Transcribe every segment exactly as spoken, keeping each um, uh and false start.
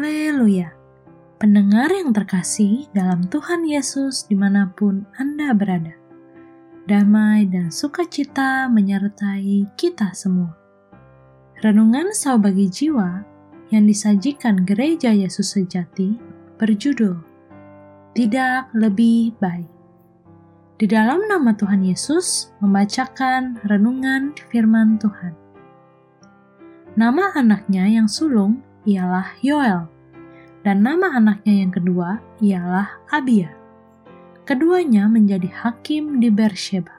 Haleluya! Pendengar yang terkasih dalam Tuhan Yesus dimanapun Anda berada, damai dan sukacita menyertai kita semua. Renungan Sau Bagi Jiwa yang disajikan Gereja Yesus Sejati berjudul Tidak Lebih Baik. Di dalam nama Tuhan Yesus membacakan renungan firman Tuhan. Nama anaknya yang sulung ialah Yoel, dan nama anaknya yang kedua ialah Abia. Keduanya menjadi hakim di Beersheba.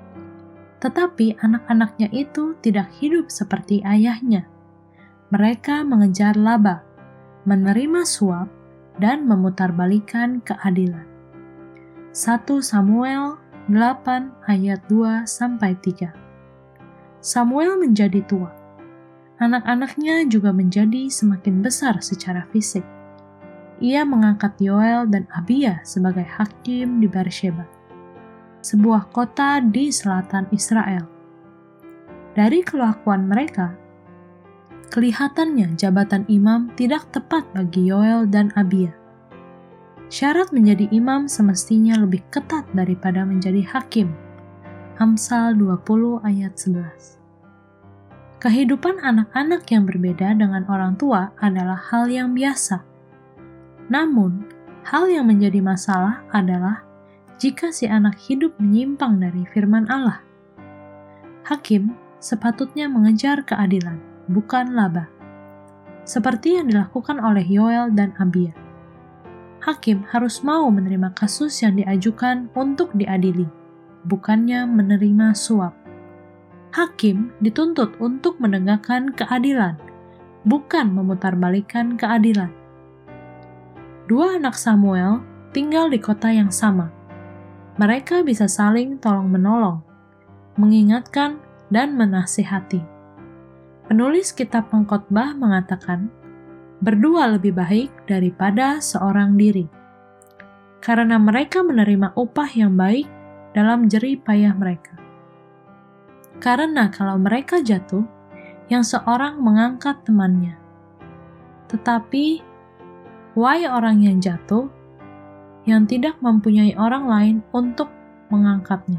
Tetapi anak-anaknya itu tidak hidup seperti ayahnya. Mereka mengejar laba, menerima suap, dan memutarbalikkan keadilan. satu Samuel delapan ayat dua sampai tiga. Samuel menjadi tua. Anak-anaknya juga menjadi semakin besar secara fisik. Ia mengangkat Yoel dan Abia sebagai hakim di Beersheba, sebuah kota di selatan Israel. Dari kelakuan mereka, kelihatannya jabatan imam tidak tepat bagi Yoel dan Abia. Syarat menjadi imam semestinya lebih ketat daripada menjadi hakim. Amsal dua puluh ayat sebelas. Kehidupan anak-anak yang berbeda dengan orang tua adalah hal yang biasa. Namun, hal yang menjadi masalah adalah jika si anak hidup menyimpang dari firman Allah. Hakim sepatutnya mengejar keadilan, bukan laba, seperti yang dilakukan oleh Yoel dan Abia. Hakim harus mau menerima kasus yang diajukan untuk diadili, bukannya menerima suap. Hakim dituntut untuk menegakkan keadilan, bukan memutarbalikkan keadilan. Dua anak Samuel tinggal di kota yang sama. Mereka bisa saling tolong-menolong, mengingatkan, dan menasihati. Penulis kitab Pengkhotbah mengatakan, berdua lebih baik daripada seorang diri, karena mereka menerima upah yang baik dalam jerih payah mereka. Karena kalau mereka jatuh, yang seorang mengangkat temannya. Tetapi, wahai orang yang jatuh, yang tidak mempunyai orang lain untuk mengangkatnya.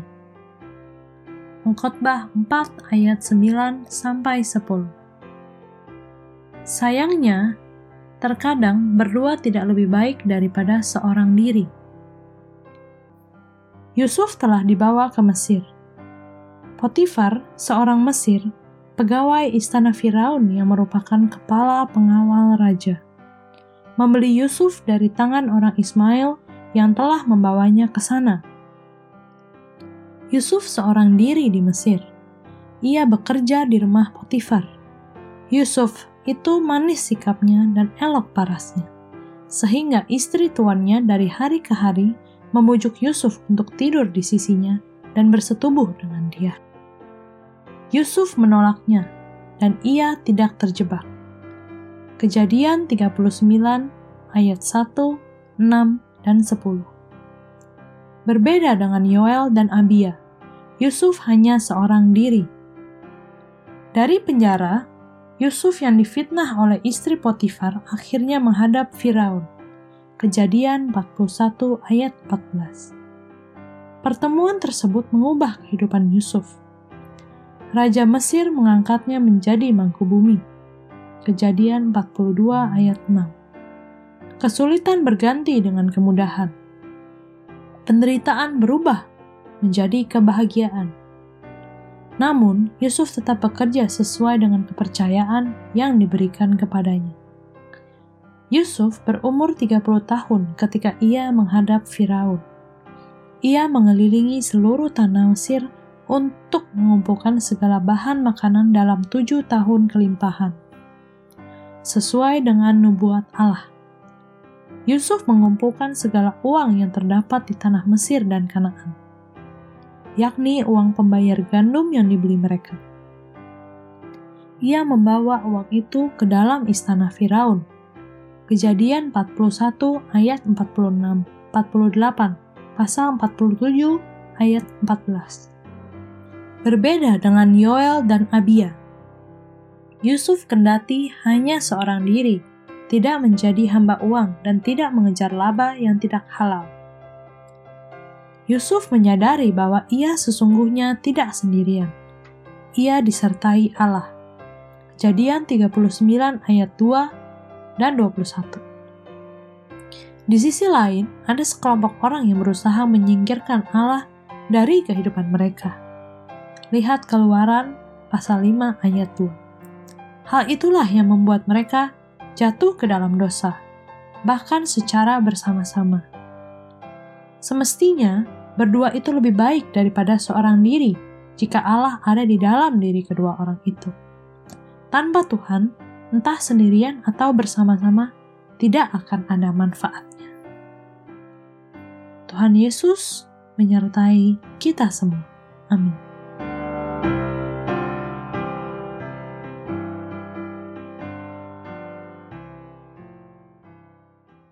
Pengkhotbah empat ayat sembilan sampai sepuluh. Sayangnya, terkadang berdua tidak lebih baik daripada seorang diri. Yusuf telah dibawa ke Mesir. Potifar, seorang Mesir, pegawai istana Firaun yang merupakan kepala pengawal raja, membeli Yusuf dari tangan orang Ismail yang telah membawanya ke sana. Yusuf seorang diri di Mesir. Ia bekerja di rumah Potifar. Yusuf itu manis sikapnya dan elok parasnya, sehingga istri tuannya dari hari ke hari membujuk Yusuf untuk tidur di sisinya dan bersetubuh dengan dia. Yusuf menolaknya, dan ia tidak terjebak. Kejadian tiga puluh sembilan ayat satu, enam, dan sepuluh. Berbeda dengan Yoel dan Abia, Yusuf hanya seorang diri. Dari penjara, Yusuf yang difitnah oleh istri Potifar akhirnya menghadap Firaun. Kejadian empat puluh satu ayat empat belas. Pertemuan tersebut mengubah kehidupan Yusuf. Raja Mesir mengangkatnya menjadi mangku bumi. Kejadian empat puluh dua ayat enam. Kesulitan berganti dengan kemudahan. Penderitaan berubah menjadi kebahagiaan. Namun, Yusuf tetap bekerja sesuai dengan kepercayaan yang diberikan kepadanya. Yusuf berumur tiga puluh tahun ketika ia menghadap Firaun. Ia mengelilingi seluruh tanah Mesir untuk mengumpulkan segala bahan makanan dalam tujuh tahun kelimpahan. Sesuai dengan nubuat Allah, Yusuf mengumpulkan segala uang yang terdapat di tanah Mesir dan Kanaan, yakni uang pembayar gandum yang dibeli mereka. Ia membawa uang itu ke dalam istana Firaun. Kejadian empat puluh satu ayat empat puluh enam sampai empat puluh delapan, pasal empat puluh tujuh ayat empat belas. Berbeda dengan Yoel dan Abia, Yusuf kendati hanya seorang diri, tidak menjadi hamba uang, dan tidak mengejar laba yang tidak halal. Yusuf menyadari bahwa ia sesungguhnya tidak sendirian. Ia disertai Allah. Kejadian tiga puluh sembilan ayat dua dan dua puluh satu. Di sisi lain, ada sekelompok orang yang berusaha menyingkirkan Allah dari kehidupan mereka. Lihat Keluaran pasal lima ayat dua. Hal itulah yang membuat mereka jatuh ke dalam dosa, bahkan secara bersama-sama. Semestinya, berdua itu lebih baik daripada seorang diri jika Allah ada di dalam diri kedua orang itu. Tanpa Tuhan, entah sendirian atau bersama-sama, tidak akan ada manfaatnya. Tuhan Yesus menyertai kita semua. Amin.